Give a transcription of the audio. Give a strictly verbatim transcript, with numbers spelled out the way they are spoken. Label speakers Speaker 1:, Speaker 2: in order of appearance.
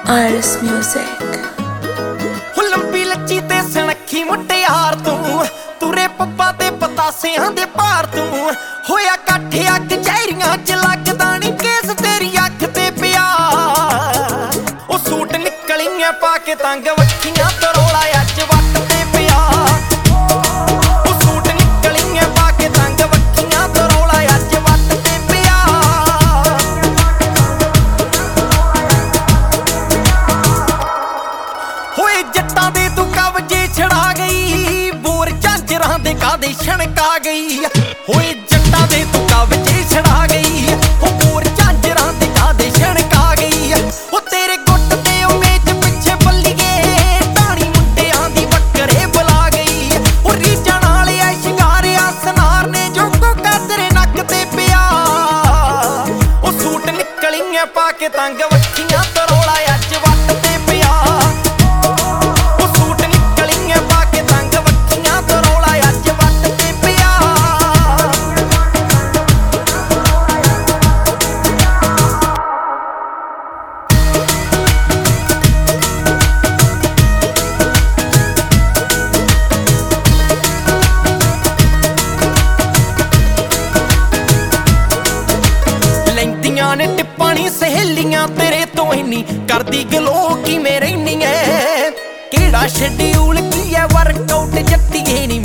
Speaker 1: Iris Music।
Speaker 2: ਲੰਬੀ ਲੱਚੀ ਤੇ ਸਣਖੀ ਮੁਟਿਆਰ ਤੂੰ, ਤੁਰੇ ਪੱਪਾ ਤੇ ਪਤਾਸਿਆਂ ਦੇ ਭਾਰ ਤੂੰ, ਹੋਇਆ ਇਕੱਠ ਅੱਗ ਚਿਹਰੀਆਂ ਚ ਲੱਗਦਾ ਨੀ ਕੇਸ ਤੇਰੀ ਅੱਖ ਤੇ ਪਿਆ। ਉਹ ਸੂਟ ਨਿਕਲੀਆਂ ਪਾ ਕੇ ਤੰਗ ਵੱਖੀਆਂ ਤਰੋਲਾ ਅੱਜ ਵੱਟ ਤੇ ਪਿਆ। ਉਹ ਸੂਟ ਨਿਕਲੀਆਂ ਪਾ ਕੇ ਤੰਗ ਵੱਖੀਆਂ ਤਰੋਲਾ ਅੱਜ ਵੱਟ ਤੇ ਪਿਆ। ਹੋਏ ਜੱਟਾਂ ਦੇ ਤੂੰ ਕਬਜੇ ਛੜਾ ਗਈ, ਬੋਰ ਝਾਂਜਰਾਂ ਦੇ ਕਾਦੇ ਛਣਕਾ ਗਈ। ਹੋਏ ਜੱਟਾਂ ਦੇ ਤੂੰ ਕਬਜੇ ਛੜਾ ਗਈ, ਉਹ ਬੋਰ ਝਾਂਜਰਾਂ ਦੇ ਕਾਦੇ ਛਣਕਾ ਗਈ। ਉਹ ਤੇਰੇ ਗੁੱਟ ਤੇ ਉਹ ਮੇਚ ਪਿੱਛੇ ਬੱਲੀਏ, ਢਾਣੀ ਮੁੰਡਿਆਂ ਦੀ ਬੱਕਰੇ ਬੁਲਾ ਗਈ। ਉਹ ਰੀਝਾਂ ਨਾਲ ਐ ਸ਼ਿੰਗਾਰਿਆ ਸਨਾਰ ਨੇ ਜੋ ਕੋ ਤੇਰੇ ਨੱਕ ਤੇ ਪਿਆ। ਉਹ ਸੂਟ ਨਿਕਲੀਆਂ ਪਾ ਕੇ ਤੰਗ ਵੱਖੀਆਂ ਤਰੋਲਾ ਅੱਜ ਵੱਟ ਤੇ ਪਿਆ। ਨੇ ਟਿੱਪਾਂ ਨੀ ਸਹੇਲੀਆਂ ਤੇਰੇ ਤੋਂ ਇੰਨੀ ਕਰਦੀ ਗਲੋ ਕਿਵੇਂ ਰਹਿਨੀ ਐ। ਕਿਹੜਾ ਸ਼ਡਿਊਲ ਕੀ ਐ ਵਰਕਆਊਟ ਜੱਟੀਏ ਨੀ